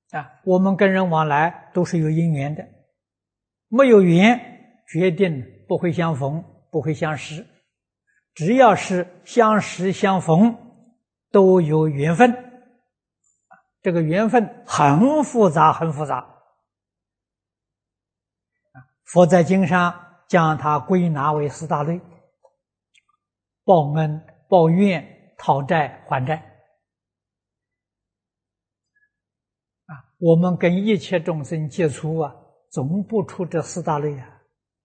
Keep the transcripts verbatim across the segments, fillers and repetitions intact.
啊，我们跟人往来都是有因缘的，没有缘，决定不会相逢，不会相识。只要是相识相逢，都有缘分。这个缘分很复杂，很复杂。佛在经上将它归纳为四大类：报恩、报怨、讨债、还债。啊，我们跟一切众生接触啊，总不出这四大类啊。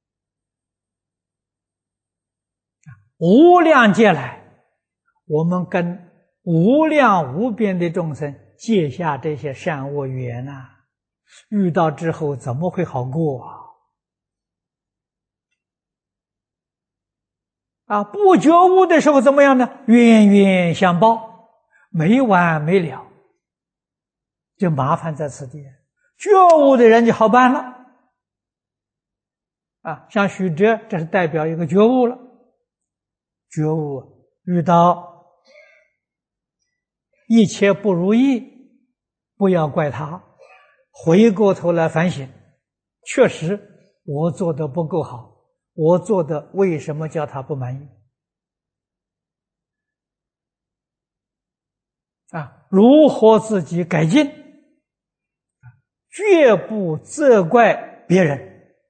无量劫来，我们跟无量无边的众生结下这些善恶缘啊，遇到之后怎么会好过啊？啊，不觉悟的时候怎么样呢？冤冤相报，没完没了，就麻烦在此地。觉悟的人就好办了。啊，像许哲，这是代表一个觉悟了。觉悟遇到一切不如意，不要怪他，回过头来反省，确实我做的不够好，我做的为什么叫他不满意？啊，如何自己改进？绝不责怪别人。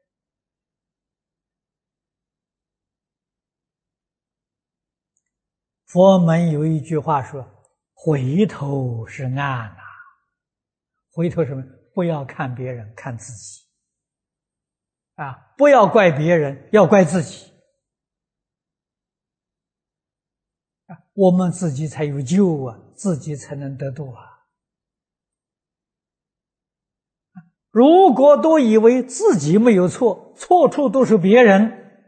佛门有一句话说：“回头是岸呐。”回头什么？不要看别人，看自己。啊，不要怪别人，要怪自己。啊，我们自己才有救啊，自己才能得度啊。如果都以为自己没有错，错处都是别人，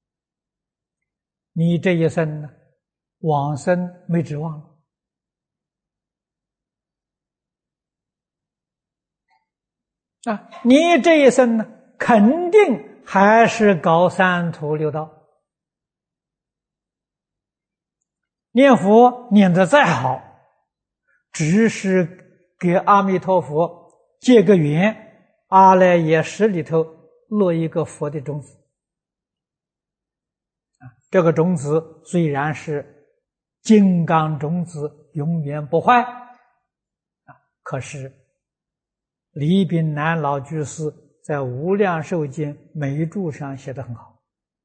你这一生呢，往生没指望了。啊，你这一生呢，肯定还是搞三途六道。念佛念得再好，只是给阿弥陀佛结个缘，阿赖耶识里头落一个佛的种子。这个种子虽然是金刚种子，永远不坏，可是李炳南老居士在《无量寿经》每注上写得很好。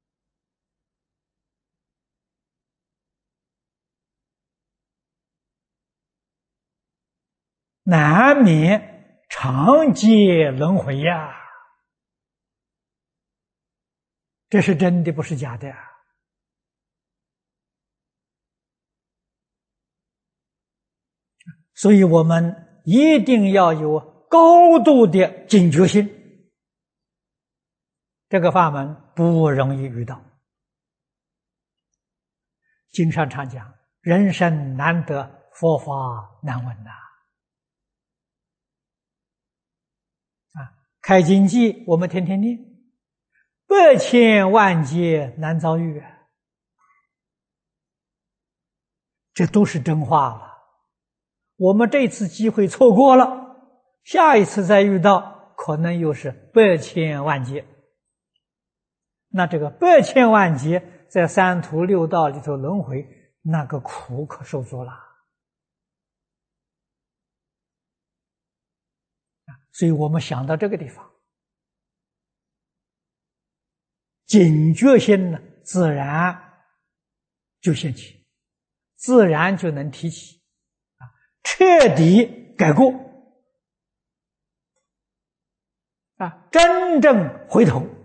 难免常结轮回呀，这是真的，不是假的。所以我们一定要有高度的警觉性，这个法门不容易遇到。经上常讲，人生难得，佛法难闻呐。啊，开经记我们天天念，百千万劫难遭遇，这都是真话了。我们这次机会错过了，下一次再遇到，可能又是百千万劫。那这个百千万劫在三途六道里头轮回，那个苦可受足了。所以我们想到这个地方，警觉心呢，自然就现起，自然就能提起。彻底改过啊，真正回头